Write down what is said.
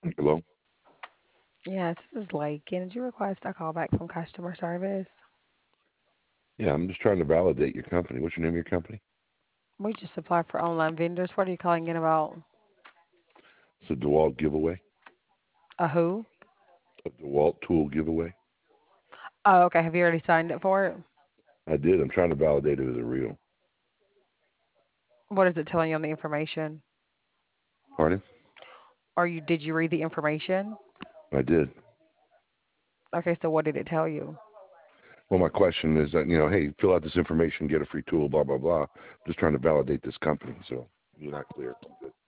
Hello? Yes, this is Lake. And did you request a call back from customer service? Yeah, I'm just trying to validate your company. What's your name of your company? We just apply for online vendors. What are you calling in about? It's a DeWalt giveaway, A who? a DeWalt tool giveaway. Oh, okay. Have you already signed up for it? I did. I'm trying to validate it as a real. What is it telling you on the information? Pardon? Did you read the information? I did. Okay, so what did it tell you? Well, my question is that, hey, fill out this information, get a free tool, blah, blah, blah. I'm just trying to validate this company. So you're not clear.